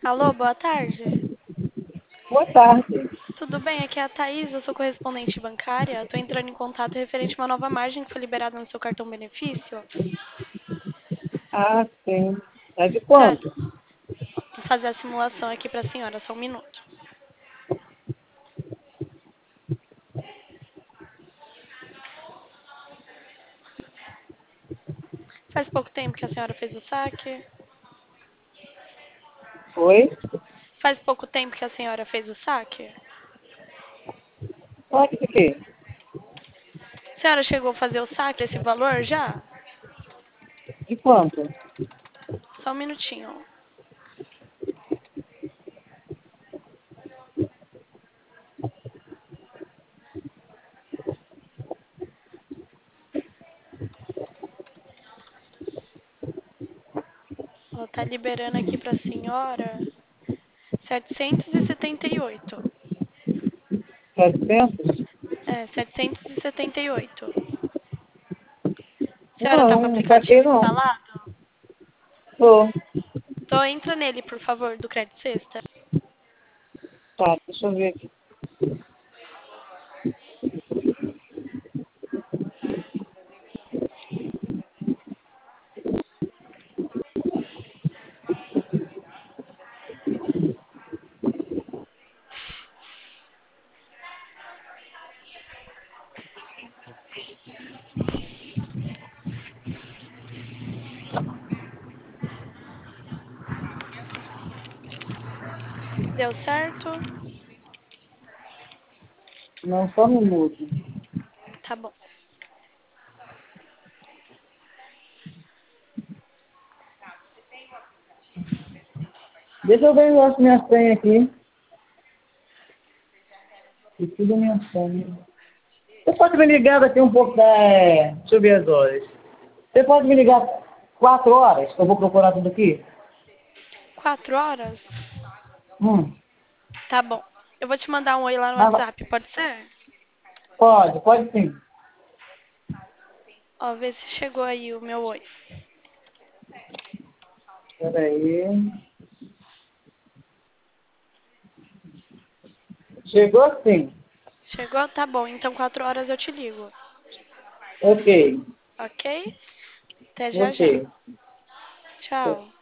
Alô, boa tarde. Boa tarde. Tudo bem? Aqui é a Thaís, eu sou correspondente bancária. Estou entrando em contato referente a uma nova margem que foi liberada no seu cartão benefício. Ah, sim. É de Sério, quanto? vou fazer a simulação aqui para a senhora, só um minuto. Faz pouco tempo que a senhora fez o saque? Foi? Faz pouco tempo que a senhora fez o saque? Sabe de quê? A senhora chegou a fazer o saque desse valor já? De quanto? Só um minutinho. Ó, tá liberando aqui para a senhora 778. 700? É, 778. A senhora tá com o Não, não saquei aplicativo não. instalado? Tô. Então entra nele, por favor, do Crédito Sexta. Tá, deixa eu ver aqui. Deu certo? Não, só um minuto. Tá bom. Deixa eu ver as minhas senhas aqui. E tudo minha senha. Você pode me ligar daqui um pouco deixa eu ver as horas. Você pode me ligar 4 horas, que eu vou procurar tudo aqui? 4 horas? Hum. Tá bom. Eu vou te mandar um oi lá no Mas WhatsApp, pode ser? pode sim. Ó, vê se chegou aí o meu oi. Peraí. Chegou sim. Chegou? Tá bom. Então 4 horas eu te ligo. Ok. Ok? Até já Ok. já. Tchau.